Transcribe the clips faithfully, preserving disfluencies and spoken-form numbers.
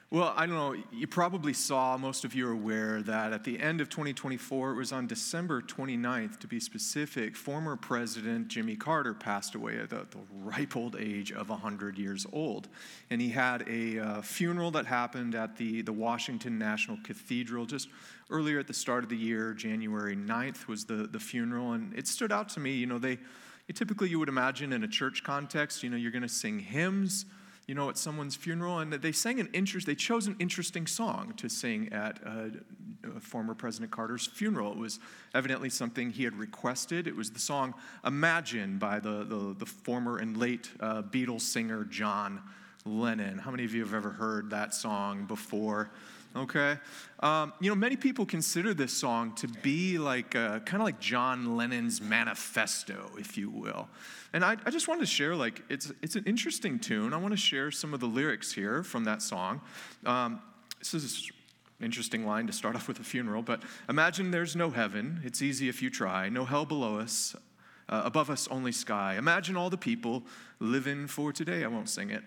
Well, I don't know. You probably saw, most of you are aware, that at the end of twenty twenty-four, it was on December twenty-ninth, to be specific, former President Jimmy Carter passed away at the, the ripe old age of one hundred years old. And he had a uh, funeral that happened at the, the Washington National Cathedral just earlier at the start of the year. January ninth was the, the funeral. And it stood out to me, you know, they typically you would imagine in a church context, you know, you're going to sing hymns, you know, at someone's funeral, and they sang an interest. They chose an interesting song to sing at uh, former President Carter's funeral. It was evidently something he had requested. It was the song "Imagine" by the the, the former and late uh, Beatles singer John Lennon. How many of you have ever heard that song before? Okay, um, you know, many people consider this song to be like uh, kind of like John Lennon's manifesto, if you will. And I, I just wanted to share, like, it's it's an interesting tune. I want to share some of the lyrics here from that song. Um, this is an interesting line to start off with a funeral, but imagine there's no heaven. It's easy if you try. No hell below us. Uh, above us, only sky. Imagine all the people living for today. I won't sing it.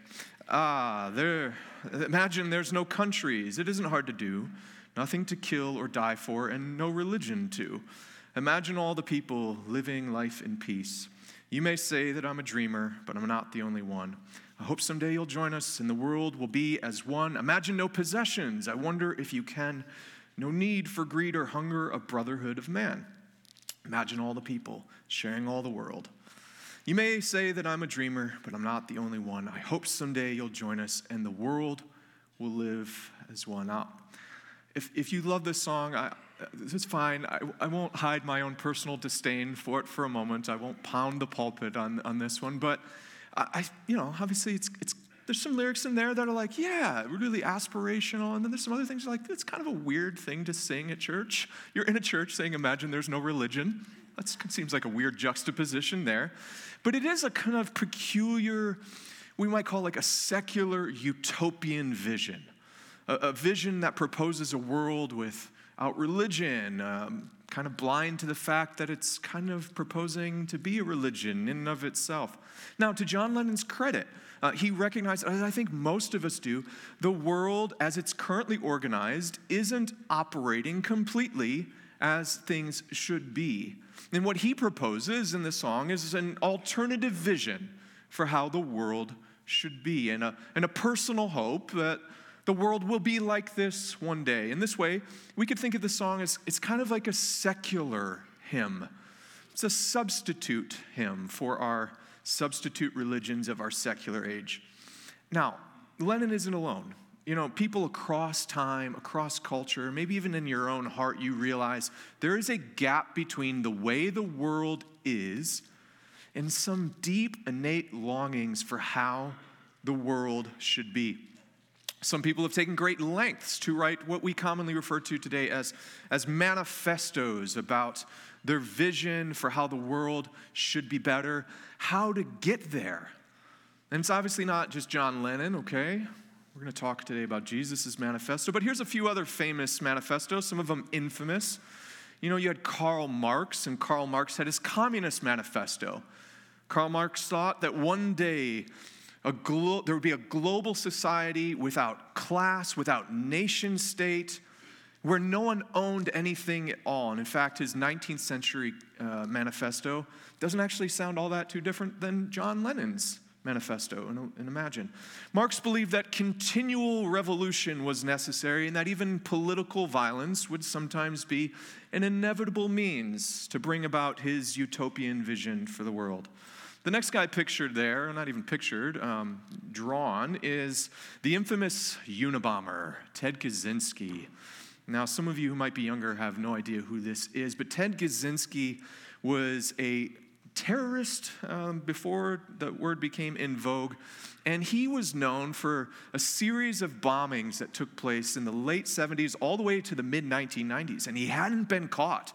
Ah, there. Imagine there's no countries. It isn't hard to do. Nothing to kill or die for, and no religion too. Imagine all the people living life in peace. You may say that I'm a dreamer, but I'm not the only one. I hope someday you'll join us and the world will be as one. Imagine no possessions. I wonder if you can. No need for greed or hunger, a brotherhood of man. Imagine all the people sharing all the world. You may say that I'm a dreamer, but I'm not the only one. I hope someday you'll join us and the world will live as one. Now, if, if you love this song, I, this is fine. I, I won't hide my own personal disdain for it for a moment. I won't pound the pulpit on, on this one. But, I, I, you know, obviously it's it's there's some lyrics in there that are like, yeah, really aspirational. And then there's some other things that are like, it's kind of a weird thing to sing at church. You're in a church saying, imagine there's no religion. That seems like a weird juxtaposition there. But it is a kind of peculiar, we might call like a secular utopian vision. A, a vision that proposes a world without religion, um, kind of blind to the fact that it's kind of proposing to be a religion in and of itself. Now, to John Lennon's credit, uh, he recognized, as I think most of us do, the world as it's currently organized isn't operating completely as things should be. And what he proposes in the song is an alternative vision for how the world should be, and a, and a personal hope that the world will be like this one day. In this way, we could think of the song as it's kind of like a secular hymn. It's a substitute hymn for our substitute religions of our secular age. Now, Lennon isn't alone. You know, people across time, across culture, maybe even in your own heart, you realize there is a gap between the way the world is and some deep, innate longings for how the world should be. Some people have taken great lengths to write what we commonly refer to today as, as manifestos about their vision for how the world should be better, how to get there. And it's obviously not just John Lennon, okay? We're going to talk today about Jesus' manifesto, but here's a few other famous manifestos, some of them infamous. You know, you had Karl Marx, and Karl Marx had his Communist Manifesto. Karl Marx thought that one day a glo- there would be a global society without class, without nation state, where no one owned anything at all. And in fact, his nineteenth century uh, manifesto doesn't actually sound all that too different than John Lennon's manifesto, and, and imagine. Marx believed that continual revolution was necessary and that even political violence would sometimes be an inevitable means to bring about his utopian vision for the world. The next guy pictured there, not even pictured, um, drawn, is the infamous Unabomber, Ted Kaczynski. Now, some of you who might be younger have no idea who this is, but Ted Kaczynski was a terrorist um, before the word became in vogue, and he was known for a series of bombings that took place in the late seventies all the way to the mid nineteen nineties, and he hadn't been caught.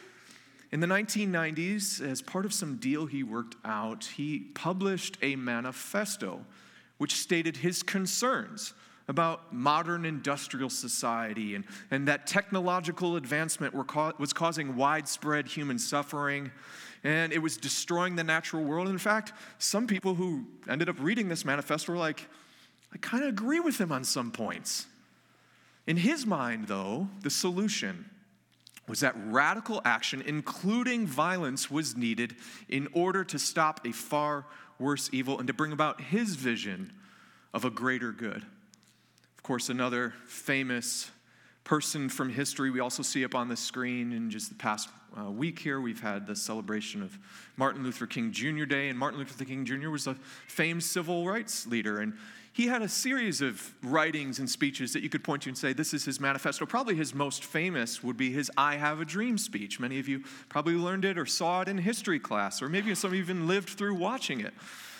In the nineteen nineties, as part of some deal he worked out, he published a manifesto which stated his concerns about modern industrial society and, and that technological advancement were ca- was causing widespread human suffering, and it was destroying the natural world. And in fact, some people who ended up reading this manifesto were like, I kind of agree with him on some points. In his mind, though, the solution was that radical action, including violence, was needed in order to stop a far worse evil and to bring about his vision of a greater good. Of course, another famous person from history we also see up on the screen in just the past uh, week here. We've had the celebration of Martin Luther King Junior Day, and Martin Luther King Junior was a famed civil rights leader, and he had a series of writings and speeches that you could point to and say, this is his manifesto. Probably his most famous would be his I Have a Dream speech. Many of you probably learned it or saw it in history class, or maybe some of you even lived through watching it.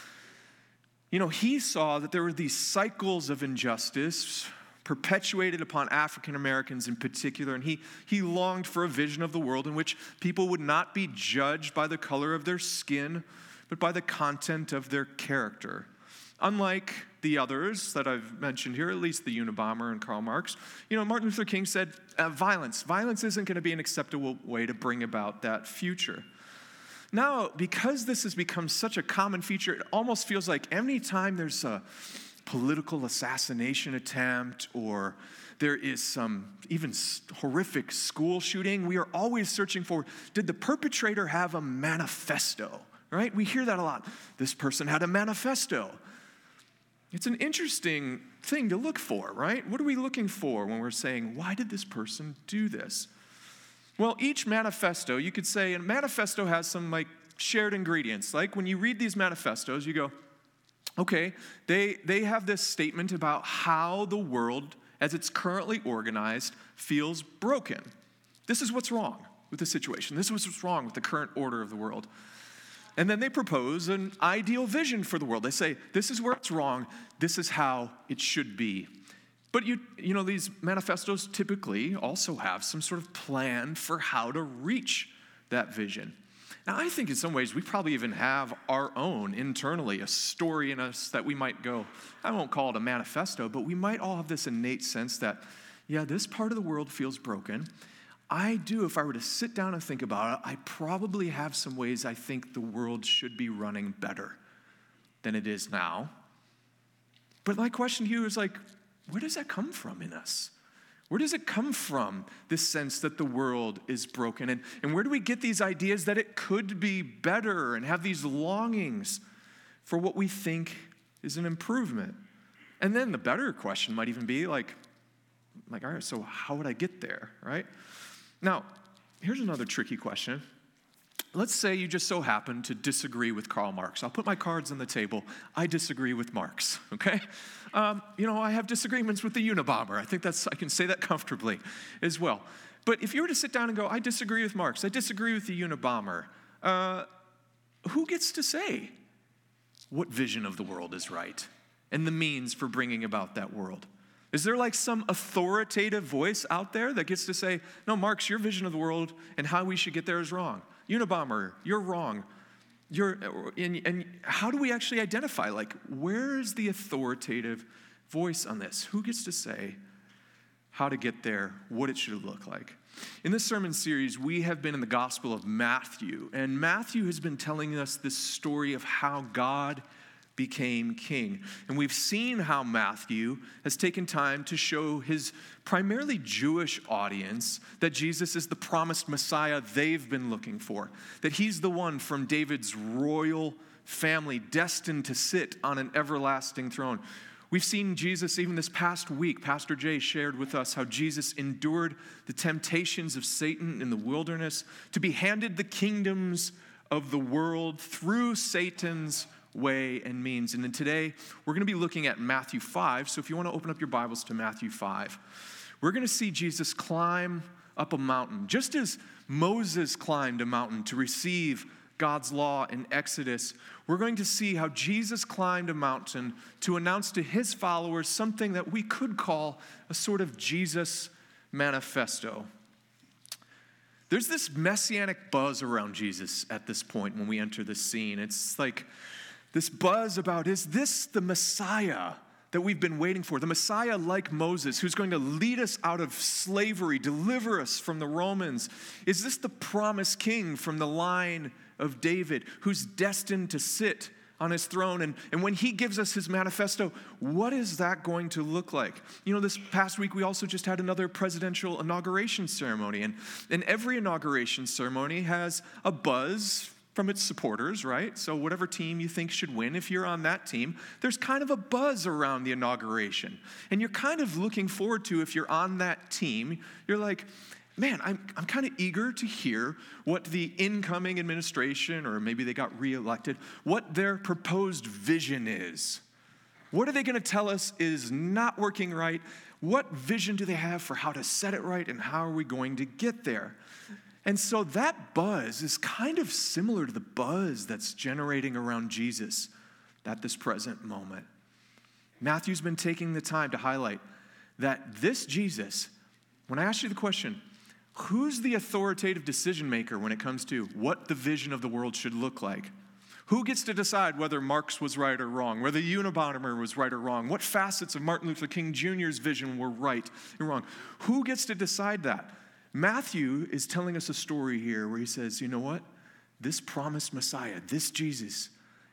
You know, he saw that there were these cycles of injustice perpetuated upon African Americans in particular, and he, he longed for a vision of the world in which people would not be judged by the color of their skin, but by the content of their character. Unlike the others that I've mentioned here, at least the Unabomber and Karl Marx, you know, Martin Luther King said, uh, violence. Violence isn't going to be an acceptable way to bring about that future. Now, because this has become such a common feature, it almost feels like any time there's a political assassination attempt or there is some even horrific school shooting, we are always searching for, did the perpetrator have a manifesto, right? We hear that a lot. This person had a manifesto. It's an interesting thing to look for, right? What are we looking for when we're saying, why did this person do this? Well, each manifesto, you could say, a manifesto has some like shared ingredients. Like when you read these manifestos, you go, okay, they, they have this statement about how the world, as it's currently organized, feels broken. This is what's wrong with the situation. This is what's wrong with the current order of the world. And then they propose an ideal vision for the world. They say, this is where it's wrong. This is how it should be. But you, you know, these manifestos typically also have some sort of plan for how to reach that vision. Now, I think in some ways we probably even have our own internally, a story in us that we might go, I won't call it a manifesto, but we might all have this innate sense that, yeah, this part of the world feels broken. I do, if I were to sit down and think about it, I probably have some ways I think the world should be running better than it is now. But my question to you is like, where does that come from in us? Where does it come from, this sense that the world is broken? And, and where do we get these ideas that it could be better and have these longings for what we think is an improvement? And then the better question might even be like, like, all right, so how would I get there, right? Now, here's another tricky question. Let's say you just so happen to disagree with Karl Marx. I'll put my cards on the table. I disagree with Marx, okay? Um, you know, I have disagreements with the Unabomber. I think that's, I can say that comfortably as well. But if you were to sit down and go, I disagree with Marx, I disagree with the Unabomber, uh, who gets to say what vision of the world is right and the means for bringing about that world? Is there like some authoritative voice out there that gets to say, no, Marx, your vision of the world and how we should get there is wrong. Unabomber, you're wrong. You're, and, and how do we actually identify, like, where is the authoritative voice on this? Who gets to say how to get there, what it should look like? In this sermon series, we have been in the Gospel of Matthew, and Matthew has been telling us this story of how God became king. And we've seen how Matthew has taken time to show his primarily Jewish audience that Jesus is the promised Messiah they've been looking for, that he's the one from David's royal family destined to sit on an everlasting throne. We've seen Jesus even this past week. Pastor Jay shared with us how Jesus endured the temptations of Satan in the wilderness to be handed the kingdoms of the world through Satan's way and means. And then today, we're going to be looking at Matthew five. So if you want to open up your Bibles to Matthew five, we're going to see Jesus climb up a mountain. Just as Moses climbed a mountain to receive God's law in Exodus, we're going to see how Jesus climbed a mountain to announce to his followers something that we could call a sort of Jesus manifesto. There's this messianic buzz around Jesus at this point when we enter this scene. It's like this buzz about, is this the Messiah that we've been waiting for? The Messiah like Moses, who's going to lead us out of slavery, deliver us from the Romans. Is this the promised king from the line of David, who's destined to sit on his throne. And, and when he gives us his manifesto, what is that going to look like? You know, this past week we also just had another presidential inauguration ceremony. And, and every inauguration ceremony has a buzz from its supporters, right? So whatever team you think should win, if you're on that team, there's kind of a buzz around the inauguration. And you're kind of looking forward to, if you're on that team, you're like, man, I'm, I'm kind of eager to hear what the incoming administration, or maybe they got reelected, what their proposed vision is. What are they going to tell us is not working right? What vision do they have for how to set it right, and how are we going to get there? And so that buzz is kind of similar to the buzz that's generating around Jesus at this present moment. Matthew's been taking the time to highlight that this Jesus, when I asked you the question, who's the authoritative decision maker when it comes to what the vision of the world should look like? Who gets to decide whether Marx was right or wrong, whether the Unabomber was right or wrong, what facets of Martin Luther King Junior's vision were right and wrong? Who gets to decide that? Matthew is telling us a story here where he says, you know what? This promised Messiah, this Jesus,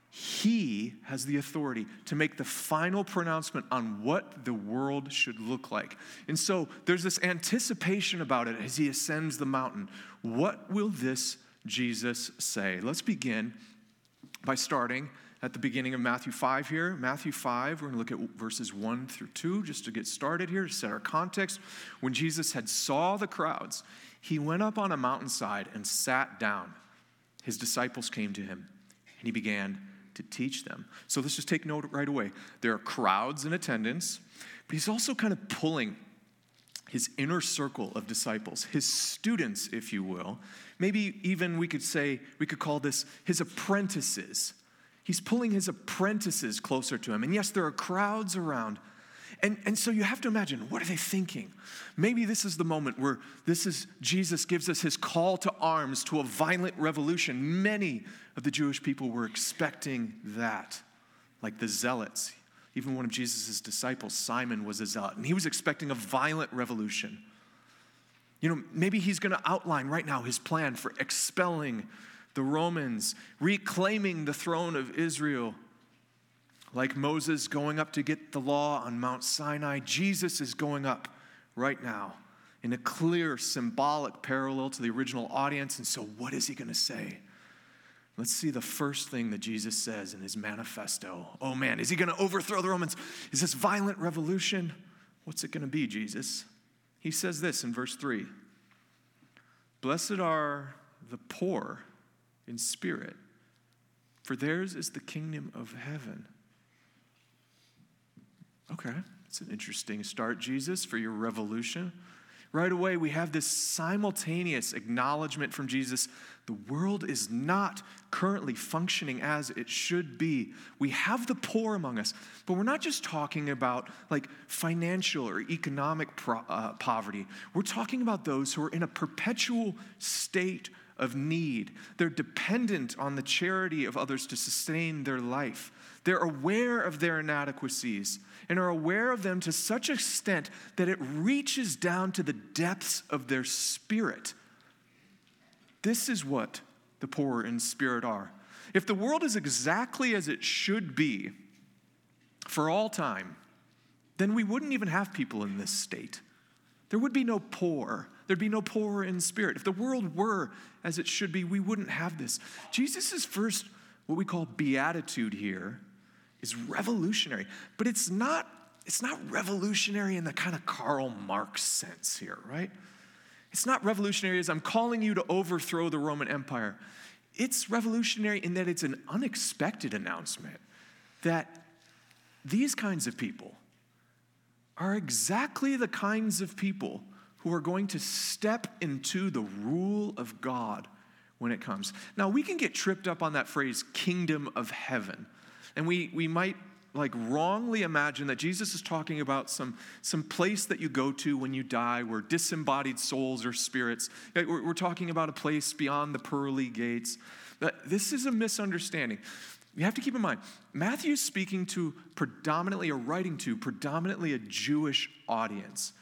he has the authority to make the final pronouncement on what the world should look like. And so there's this anticipation about it as he ascends the mountain. What will this Jesus say? Let's begin by starting at the beginning of Matthew five here. Matthew five, we're going to look at verses one through two just to get started here, to set our context. When Jesus had saw the crowds, he went up on a mountainside and sat down. His disciples came to him, and he began to teach them. So let's just take note right away. There are crowds in attendance, but he's also kind of pulling his inner circle of disciples, his students, if you will. Maybe even we could say, we could call this his apprentices. He's pulling his apprentices closer to him. And yes, there are crowds around. And, and so you have to imagine, what are they thinking? Maybe this is the moment where this is Jesus gives us his call to arms, to a violent revolution. Many of the Jewish people were expecting that, like the zealots. Even one of Jesus' disciples, Simon, was a zealot, and he was expecting a violent revolution. You know, maybe he's going to outline right now his plan for expelling the Romans, reclaiming the throne of Israel. Like Moses going up to get the law on Mount Sinai, Jesus is going up right now in a clear symbolic parallel to the original audience. And so what is he going to say? Let's see the first thing that Jesus says in his manifesto. Oh man, is he going to overthrow the Romans? Is this violent revolution? What's it going to be, Jesus? He says this in verse three. Blessed are the poor in spirit, for theirs is the kingdom of heaven. Okay, it's an interesting start, Jesus, for your revolution. Right away, we have this simultaneous acknowledgement from Jesus. The world is not currently functioning as it should be. We have the poor among us, but we're not just talking about like financial or economic pro- uh, poverty. We're talking about those who are in a perpetual state of need. They're dependent on the charity of others to sustain their life. They're aware of their inadequacies and are aware of them to such extent that it reaches down to the depths of their spirit. This is what the poor in spirit are. If the world is exactly as it should be for all time, then we wouldn't even have people in this state. There would be no poor. There'd be no poor in spirit. If the world were as it should be, we wouldn't have this. Jesus' first, what we call beatitude here, is revolutionary. But it's not, it's not revolutionary in the kind of Karl Marx sense here, right? It's not revolutionary as I'm calling you to overthrow the Roman Empire. It's revolutionary in that it's an unexpected announcement that these kinds of people are exactly the kinds of people who are going to step into the rule of God when it comes. Now, we can get tripped up on that phrase, kingdom of heaven. And we, we might like wrongly imagine that Jesus is talking about some, some place that you go to when you die where disembodied souls or spirits. We're, we're talking about a place beyond the pearly gates. But this is a misunderstanding. You have to keep in mind, Matthew's speaking to predominantly or writing to predominantly a Jewish audience.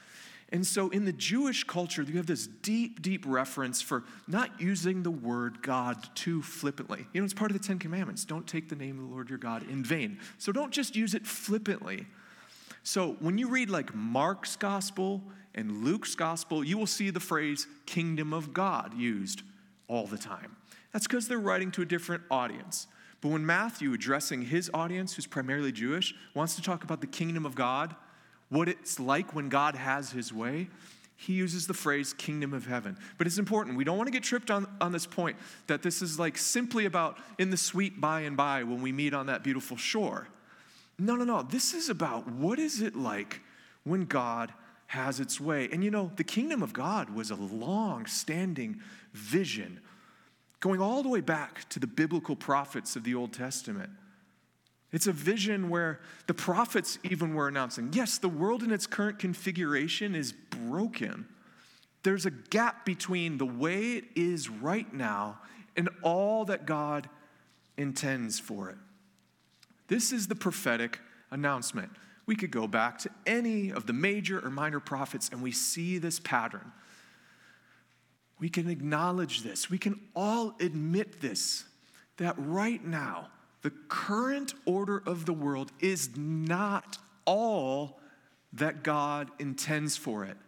And so in the Jewish culture, you have this deep, deep reference for not using the word God too flippantly. You know, it's part of the Ten Commandments. Don't take the name of the Lord your God in vain. So don't just use it flippantly. So when you read like Mark's gospel and Luke's gospel, you will see the phrase kingdom of God used all the time. That's because they're writing to a different audience. But when Matthew, addressing his audience, who's primarily Jewish, wants to talk about the kingdom of God, what it's like when God has his way, he uses the phrase kingdom of heaven. But it's important. We don't want to get tripped on, on this point that this is like simply about in the sweet by and by when we meet on that beautiful shore. No, no, no. This is about what is it like when God has its way. And you know, the kingdom of God was a long-standing vision going all the way back to the biblical prophets of the Old Testament. It's a vision where the prophets even were announcing, yes, the world in its current configuration is broken. There's a gap between the way it is right now and all that God intends for it. This is the prophetic announcement. We could go back to any of the major or minor prophets and we see this pattern. We can acknowledge this. We can all admit this, that right now, the current order of the world is not all that God intends for it.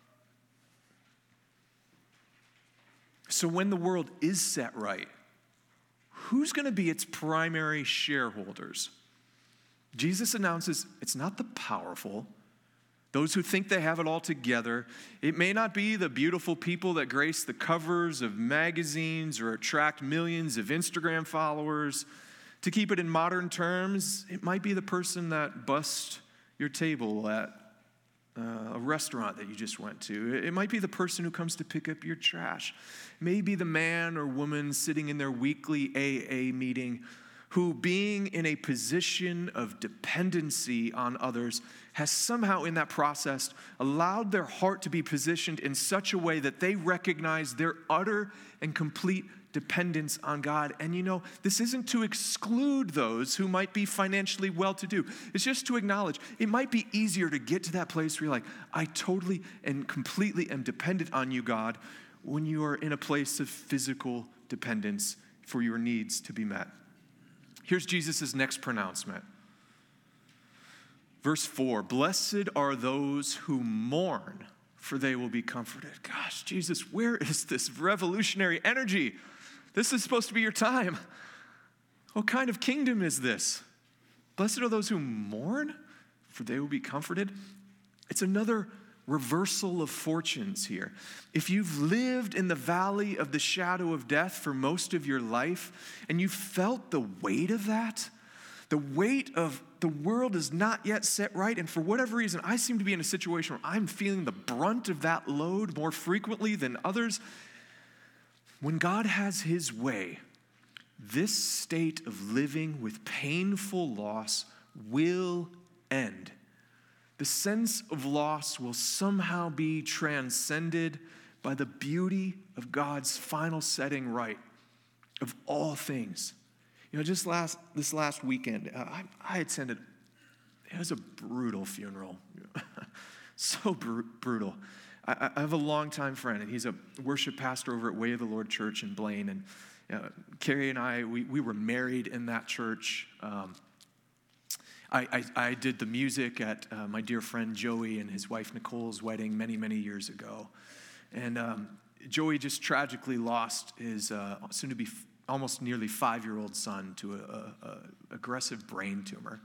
So when the world is set right, who's going to be its primary shareholders? Jesus announces it's not the powerful, those who think they have it all together. It may not be the beautiful people that grace the covers of magazines or attract millions of Instagram followers. To keep it in modern terms, it might be the person that busts your table at uh, a restaurant that you just went to. It might be the person who comes to pick up your trash. It may be the man or woman sitting in their weekly A A meeting who, being in a position of dependency on others, has somehow in that process allowed their heart to be positioned in such a way that they recognize their utter and complete dependence on God. And you know, this isn't to exclude those who might be financially well-to-do. It's just to acknowledge it might be easier to get to that place where you're like, I totally and completely am dependent on you, God, when you are in a place of physical dependence for your needs to be met. Here's Jesus' next pronouncement. Verse four, blessed are those who mourn, for they will be comforted. Gosh, Jesus, where is this revolutionary energy? This is supposed to be your time. What kind of kingdom is this? Blessed are those who mourn, for they will be comforted. It's another reversal of fortunes here. If you've lived in the valley of the shadow of death for most of your life, and you felt the weight of that, the weight of the world is not yet set right, and for whatever reason, I seem to be in a situation where I'm feeling the brunt of that load more frequently than others. When God has his way, this state of living with painful loss will end. The sense of loss will somehow be transcended by the beauty of God's final setting right of all things. You know, just last this last weekend, uh, I, I attended, it was a brutal funeral. so br- brutal. I, I have a longtime friend, and he's a worship pastor over at Way of the Lord Church in Blaine. And uh, Carrie and I, we, we were married in that church. Um, I, I, I did the music at uh, my dear friend Joey and his wife Nicole's wedding many, many years ago. And um, Joey just tragically lost his uh, soon-to-be f- almost nearly five-year-old son to a, a, a aggressive brain tumor.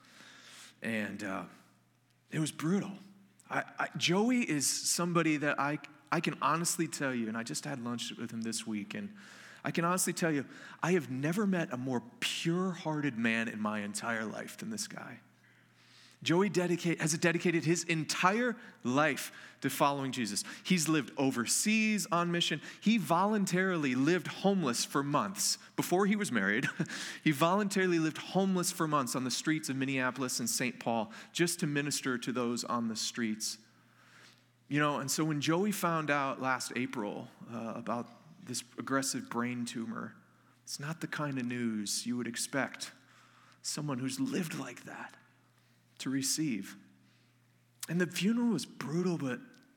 And uh, it was brutal. I, I, Joey is somebody that I, I can honestly tell you, and I just had lunch with him this week, and I can honestly tell you, I have never met a more pure-hearted man in my entire life than this guy. Joey dedicate, has dedicated his entire life to following Jesus. He's lived overseas on mission. He voluntarily lived homeless for months. Before he was married, he voluntarily lived homeless for months on the streets of Minneapolis and Saint Paul just to minister to those on the streets. You know, and so when Joey found out last April uh, about this aggressive brain tumor, it's not the kind of news you would expect someone who's lived like that to receive. And the funeral was brutal, but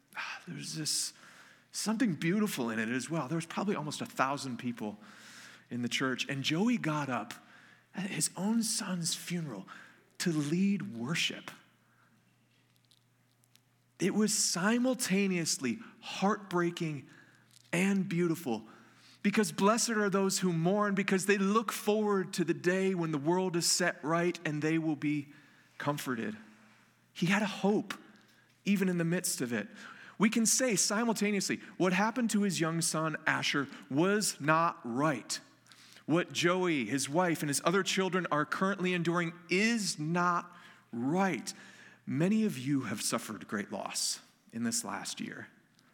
there's this something beautiful in it as well. There was probably almost a thousand people in the church, and Joey got up at his own son's funeral to lead worship. It was simultaneously heartbreaking and beautiful, because blessed are those who mourn, because they look forward to the day when the world is set right and they will be comforted. He had a hope, even in the midst of it. We can say simultaneously, what happened to his young son, Asher, was not right. What Joey, his wife, and his other children are currently enduring is not right. Many of you have suffered great loss in this last year.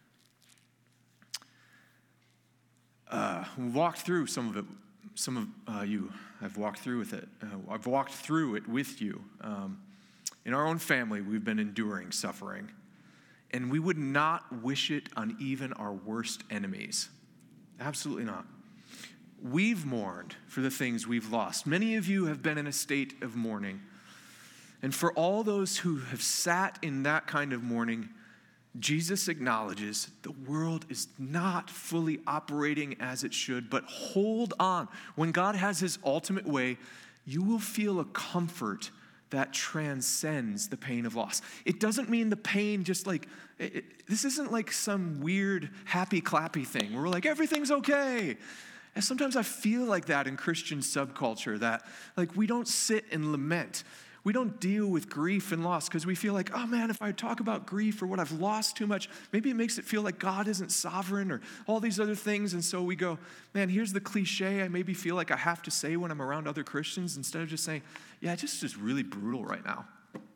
Uh, we walked through some of it. Some of uh, you have walked through with it. Uh, I've walked through it with you. Um, in our own family, we've been enduring suffering, and we would not wish it on even our worst enemies. Absolutely not. We've mourned for the things we've lost. Many of you have been in a state of mourning. And for all those who have sat in that kind of mourning, Jesus acknowledges the world is not fully operating as it should, but hold on. When God has his ultimate way, you will feel a comfort that transcends the pain of loss. It doesn't mean the pain just like, it, it, this isn't like some weird happy clappy thing where we're like, everything's okay. And sometimes I feel like that in Christian subculture, that like we don't sit and lament. We don't deal with grief and loss because we feel like, oh man, if I talk about grief or what I've lost too much, maybe it makes it feel like God isn't sovereign or all these other things. And so we go, man, here's the cliche I maybe feel like I have to say when I'm around other Christians, instead of just saying, yeah, it's just, just really brutal right now.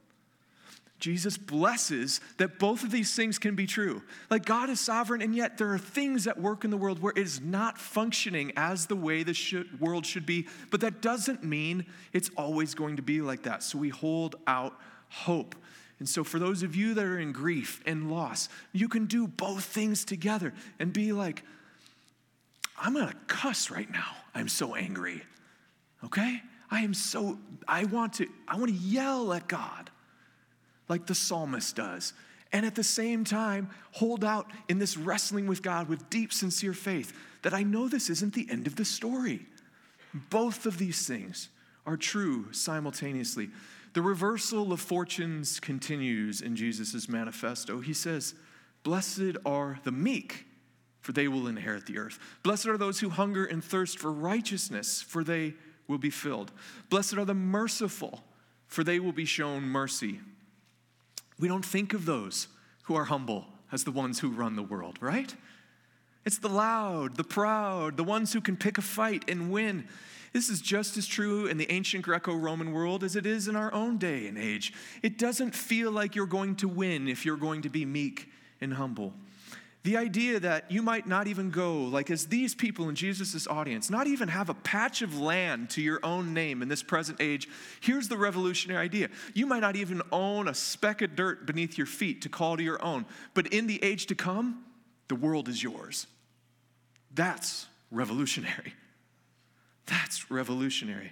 Jesus blesses that both of these things can be true. Like God is sovereign, and yet there are things at work in the world where it is not functioning as the way the should, world should be. But that doesn't mean it's always going to be like that. So we hold out hope. And so for those of you that are in grief and loss, you can do both things together and be like, I'm going to cuss right now. I'm so angry. Okay? I am so, I want to, I want to yell at God, like the psalmist does. And at the same time, hold out in this wrestling with God with deep, sincere faith that I know this isn't the end of the story. Both of these things are true simultaneously. The reversal of fortunes continues in Jesus' manifesto. He says, blessed are the meek, for they will inherit the earth. Blessed are those who hunger and thirst for righteousness, for they will be filled. Blessed are the merciful, for they will be shown mercy. We don't think of those who are humble as the ones who run the world, right? It's the loud, the proud, the ones who can pick a fight and win. This is just as true in the ancient Greco-Roman world as it is in our own day and age. It doesn't feel like you're going to win if you're going to be meek and humble. The idea that you might not even go, like as these people in Jesus' audience, not even have a patch of land to your own name in this present age. Here's the revolutionary idea. You might not even own a speck of dirt beneath your feet to call to your own. But in the age to come, the world is yours. That's revolutionary. That's revolutionary.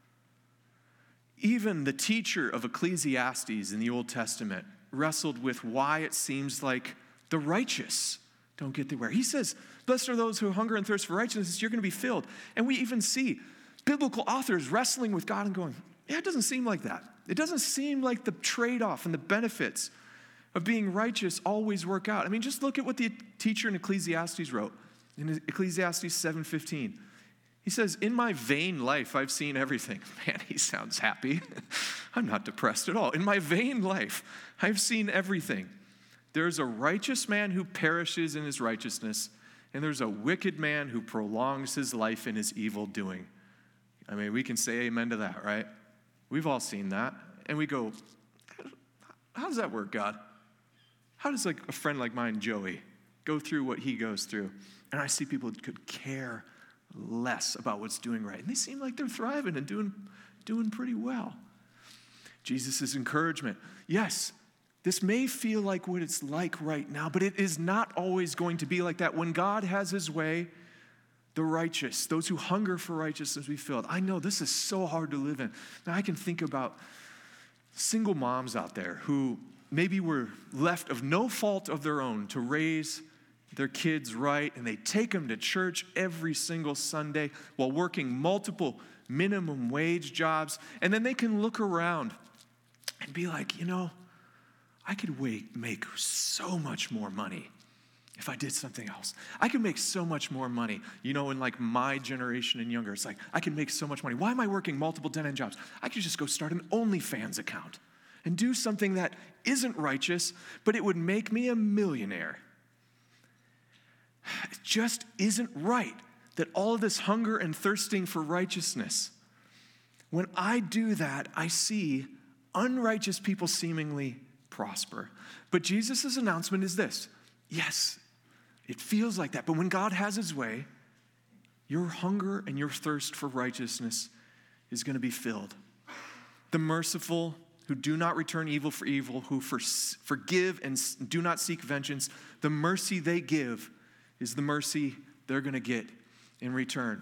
Even the teacher of Ecclesiastes in the Old Testament wrestled with why it seems like the righteous don't get there. He says, blessed are those who hunger and thirst for righteousness, you're going to be filled. And we even see biblical authors wrestling with God and going, yeah, it doesn't seem like that. It doesn't seem like the trade-off and the benefits of being righteous always work out. I mean, just look at what the teacher in Ecclesiastes wrote in Ecclesiastes seven fifteen. He says, in my vain life, I've seen everything. Man, he sounds happy. I'm not depressed at all. In my vain life, I've seen everything. There's a righteous man who perishes in his righteousness, and there's a wicked man who prolongs his life in his evil doing. I mean, we can say amen to that, right? We've all seen that. And we go, how does that work, God? How does like a friend like mine, Joey, go through what he goes through? And I see people who could care less about what's doing right. And they seem like they're thriving and doing, doing pretty well. Jesus' encouragement, yes, this may feel like what it's like right now, but it is not always going to be like that. When God has his way, the righteous, those who hunger for righteousness, be filled. I know this is so hard to live in. Now I can think about single moms out there who maybe were left of no fault of their own to raise their kids right, and they take them to church every single Sunday while working multiple minimum wage jobs, and then they can look around and be like, you know, I could wait, make so much more money if I did something else. I could make so much more money. You know, in like my generation and younger, it's like, I can make so much money. Why am I working multiple dead-end jobs? I could just go start an OnlyFans account and do something that isn't righteous, but it would make me a millionaire. It just isn't right that all of this hunger and thirsting for righteousness, when I do that, I see unrighteous people seemingly prosper. But Jesus' announcement is this: yes, it feels like that, but when God has his way, your hunger and your thirst for righteousness is going to be filled. The merciful who do not return evil for evil, who for, forgive and do not seek vengeance, the mercy they give is the mercy they're going to get in return.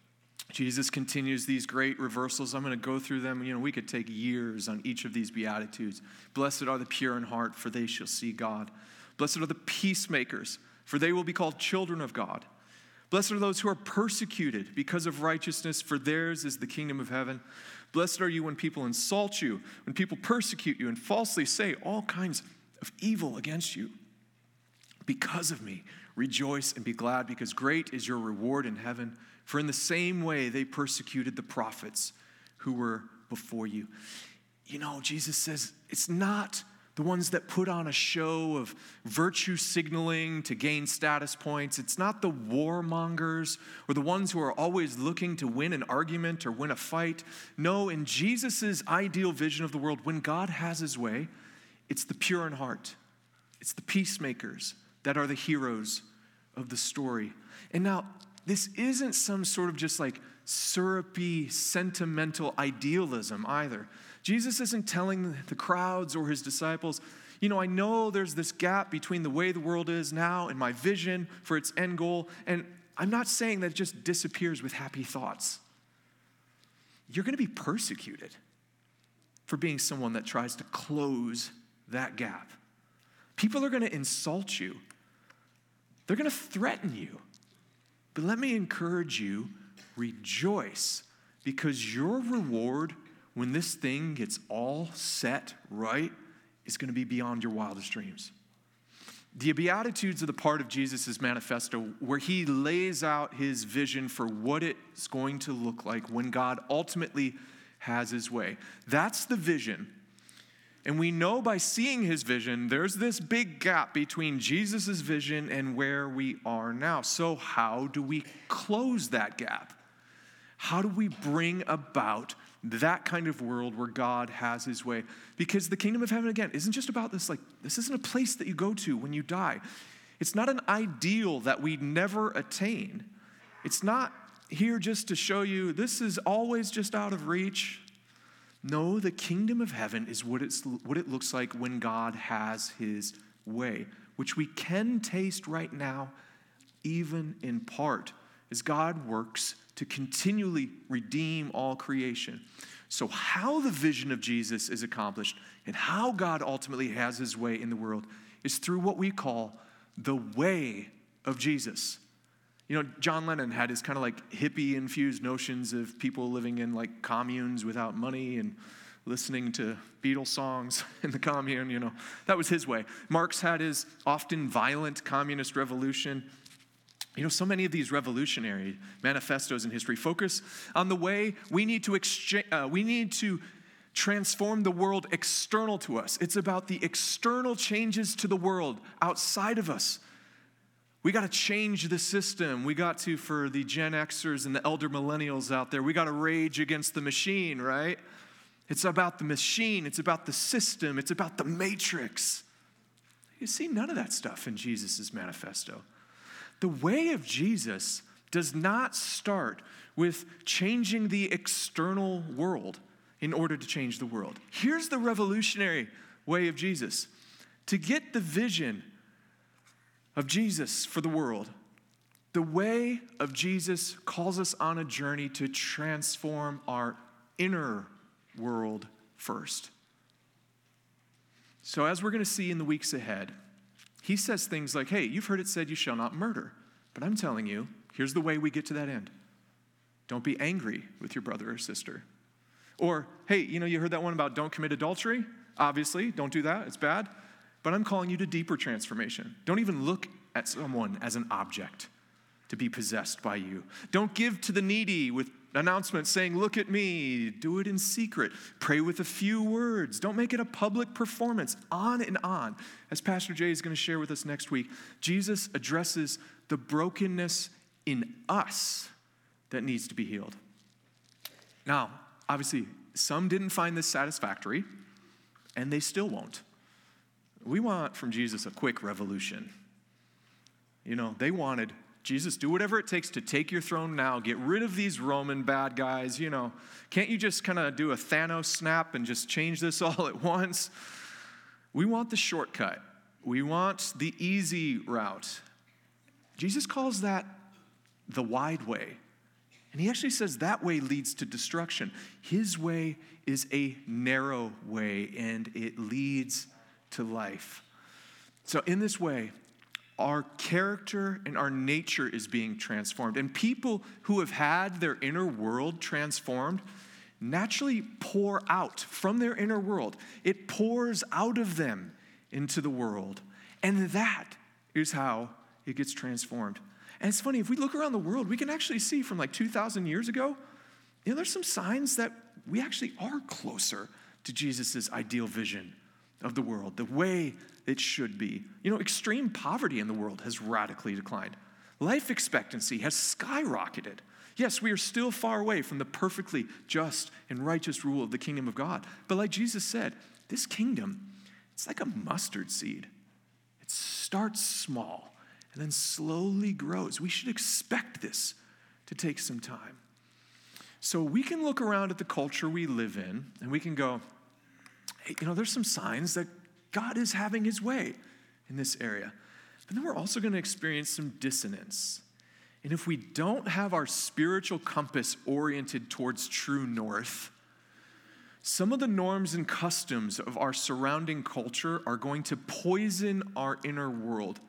Jesus continues these great reversals. I'm going to go through them. You know, we could take years on each of these Beatitudes. Blessed are the pure in heart, for they shall see God. Blessed are the peacemakers, for they will be called children of God. Blessed are those who are persecuted because of righteousness, for theirs is the kingdom of heaven. Blessed are you when people insult you, when people persecute you and falsely say all kinds of evil against you. Because of me, rejoice and be glad, because great is your reward in heaven. For in the same way they persecuted the prophets who were before you. You know, Jesus says it's not the ones that put on a show of virtue signaling to gain status points. It's not the warmongers or the ones who are always looking to win an argument or win a fight. No, in Jesus' ideal vision of the world, when God has his way, it's the pure in heart. It's the peacemakers that are the heroes of the story. And now, this isn't some sort of just like syrupy, sentimental idealism either. Jesus isn't telling the crowds or his disciples, you know, I know there's this gap between the way the world is now and my vision for its end goal, and I'm not saying that it just disappears with happy thoughts. You're going to be persecuted for being someone that tries to close that gap. People are going to insult you. They're going to threaten you. But let me encourage you, rejoice, because your reward when this thing gets all set right is going to be beyond your wildest dreams. The Beatitudes are the part of Jesus' manifesto where he lays out his vision for what it's going to look like when God ultimately has his way. That's the vision. And we know by seeing his vision, there's this big gap between Jesus' vision and where we are now. So how do we close that gap? How do we bring about that kind of world where God has his way? Because the kingdom of heaven, again, isn't just about this, like, this isn't a place that you go to when you die. It's not an ideal that we never attain. It's not here just to show you this is always just out of reach. No, the kingdom of heaven is what it's what it looks like when God has his way, which we can taste right now, even in part, as God works to continually redeem all creation. So how the vision of Jesus is accomplished and how God ultimately has his way in the world is through what we call the way of Jesus. You know, John Lennon had his kind of like hippie-infused notions of people living in like communes without money and listening to Beatles songs in the commune, you know. That was his way. Marx had his often violent communist revolution. You know, so many of these revolutionary manifestos in history focus on the way we need to exchange, uh, we need to transform the world external to us. It's about the external changes to the world outside of us. We got to change the system. We got to, for the Gen Xers and the elder millennials out there, we got to rage against the machine, right? It's about the machine. It's about the system. It's about the matrix. You see none of that stuff in Jesus' manifesto. The way of Jesus does not start with changing the external world in order to change the world. Here's the revolutionary way of Jesus. To get the vision of Jesus for the world, the way of Jesus calls us on a journey to transform our inner world first. So as we're going to see in the weeks ahead, he says things like, hey, you've heard it said you shall not murder. But I'm telling you, here's the way we get to that end. Don't be angry with your brother or sister. Or, hey, you know, you heard that one about don't commit adultery? Obviously, don't do that. It's bad. But I'm calling you to deeper transformation. Don't even look at someone as an object to be possessed by you. Don't give to the needy with announcements saying, look at me. Do it in secret. Pray with a few words. Don't make it a public performance. On and on. As Pastor Jay is going to share with us next week, Jesus addresses the brokenness in us that needs to be healed. Now, obviously, some didn't find this satisfactory, and they still won't. We want from Jesus a quick revolution. You know, they wanted, Jesus, do whatever it takes to take your throne now. Get rid of these Roman bad guys. You know, can't you just kind of do a Thanos snap and just change this all at once? We want the shortcut. We want the easy route. Jesus calls that the wide way. And he actually says that way leads to destruction. His way is a narrow way, and it leads to life. So in this way, our character and our nature is being transformed. And people who have had their inner world transformed naturally pour out from their inner world. It pours out of them into the world. And that is how it gets transformed. And it's funny, if we look around the world, we can actually see from like two thousand years ago, you know, there's some signs that we actually are closer to Jesus' ideal vision of the world, the way it should be. You know, extreme poverty in the world has radically declined. Life expectancy has skyrocketed. Yes, we are still far away from the perfectly just and righteous rule of the kingdom of God. But like Jesus said, this kingdom, it's like a mustard seed. It starts small and then slowly grows. We should expect this to take some time. So we can look around at the culture we live in and we can go, hey, you know, there's some signs that God is having his way in this area. But then we're also going to experience some dissonance. And if we don't have our spiritual compass oriented towards true north, some of the norms and customs of our surrounding culture are going to poison our inner world.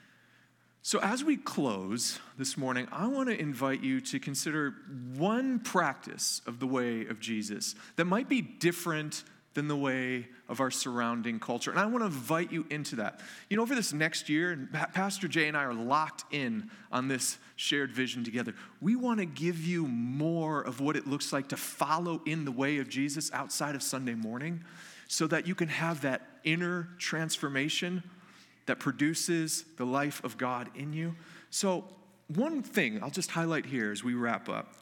So as we close this morning, I want to invite you to consider one practice of the way of Jesus that might be different than the way of our surrounding culture. And I want to invite you into that. You know, over this next year, and Pastor Jay and I are locked in on this shared vision together. We want to give you more of what it looks like to follow in the way of Jesus outside of Sunday morning so that you can have that inner transformation that produces the life of God in you. So one thing I'll just highlight here as we wrap up.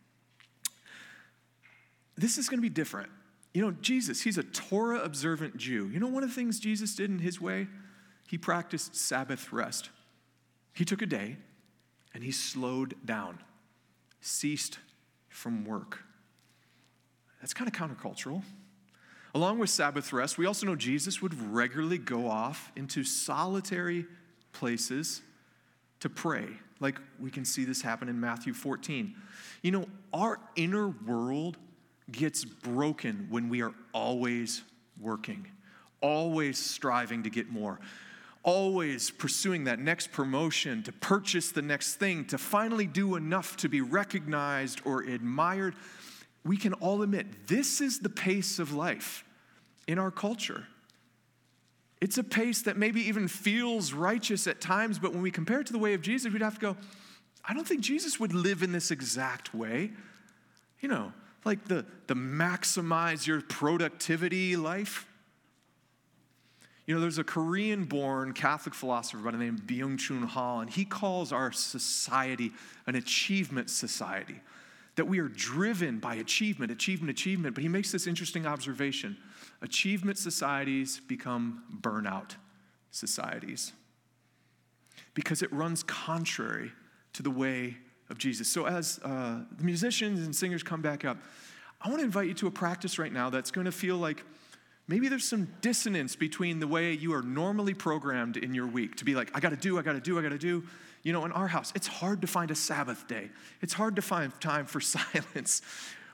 This is going to be different. You know, Jesus, he's a Torah-observant Jew. You know one of the things Jesus did in his way? He practiced Sabbath rest. He took a day and he slowed down, ceased from work. That's kind of countercultural. Along with Sabbath rest, we also know Jesus would regularly go off into solitary places to pray. Like we can see this happen in Matthew fourteen. You know, our inner world gets broken when we are always working, always striving to get more, always pursuing that next promotion, to purchase the next thing, to finally do enough to be recognized or admired. We can all admit this is the pace of life in our culture. It's a pace that maybe even feels righteous at times, but when we compare it to the way of Jesus, we'd have to go, I don't think Jesus would live in this exact way. You know, like the, the maximize your productivity life. You know, there's a Korean-born Catholic philosopher by the name of Byung-Chun Ha, and he calls our society an achievement society, that we are driven by achievement, achievement, achievement. But he makes this interesting observation. Achievement societies become burnout societies because it runs contrary to the way of Jesus. So as uh, the musicians and singers come back up, I want to invite you to a practice right now that's going to feel like maybe there's some dissonance between the way you are normally programmed in your week to be like, I got to do, I got to do, I got to do. You know, in our house, it's hard to find a Sabbath day. It's hard to find time for silence.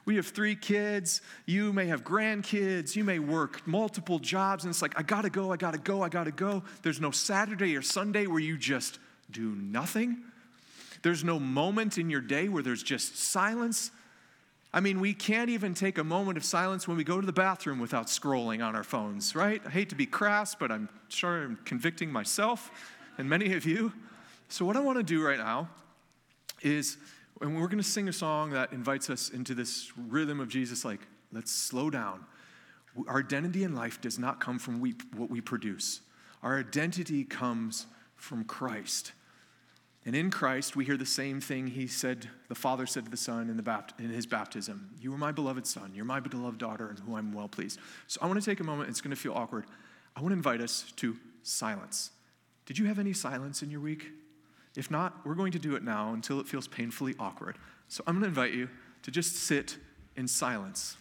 We have three kids. You may have grandkids. You may work multiple jobs. And it's like, I gotta go, I gotta go, I gotta go. There's no Saturday or Sunday where you just do nothing. There's no moment in your day where there's just silence. I mean, we can't even take a moment of silence when we go to the bathroom without scrolling on our phones, right? I hate to be crass, but I'm sure I'm convicting myself and many of you. So what I want to do right now is, and we're going to sing a song that invites us into this rhythm of Jesus, like, let's slow down. Our identity in life does not come from we, what we produce. Our identity comes from Christ. And in Christ, we hear the same thing he said, the Father said to the Son in, the bapt- in his baptism. You are my beloved Son. You're my beloved daughter in whom I'm well pleased. So I want to take a moment. It's going to feel awkward. I want to invite us to silence. Did you have any silence in your week? If not, we're going to do it now until it feels painfully awkward. So I'm going to invite you to just sit in silence.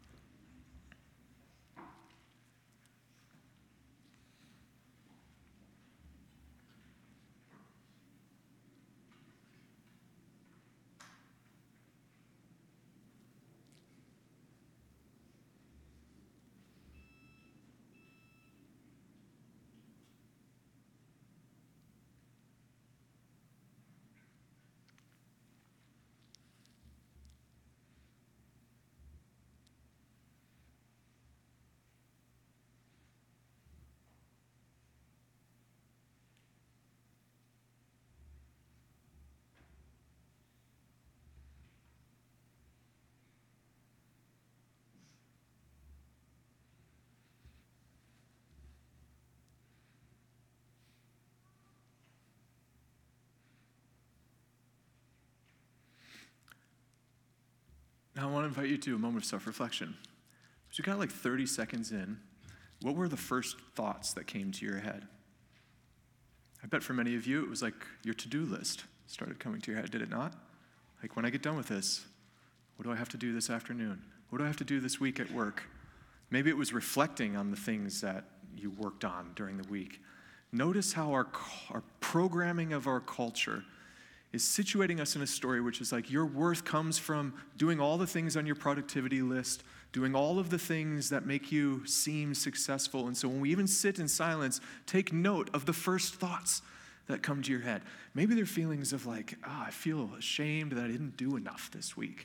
Now I want to invite you to a moment of self-reflection. So you got like thirty seconds in. What were the first thoughts that came to your head? I bet for many of you it was like your to-do list started coming to your head, did it not? Like, when I get done with this, what do I have to do this afternoon? What do I have to do this week at work? Maybe it was reflecting on the things that you worked on during the week. Notice how our, our programming of our culture is situating us in a story which is like your worth comes from doing all the things on your productivity list, doing all of the things that make you seem successful. And so when we even sit in silence, take note of the first thoughts that come to your head. Maybe they're feelings of like, ah, oh, I feel ashamed that I didn't do enough this week.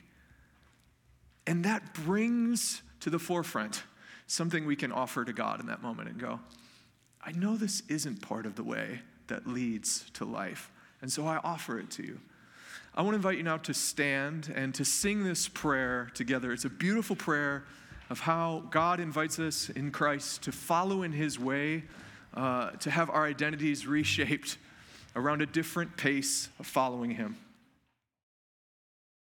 And that brings to the forefront something we can offer to God in that moment and go, I know this isn't part of the way that leads to life. And so I offer it to you. I want to invite you now to stand and to sing this prayer together. It's a beautiful prayer of how God invites us in Christ to follow in his way, uh, to have our identities reshaped around a different pace of following him.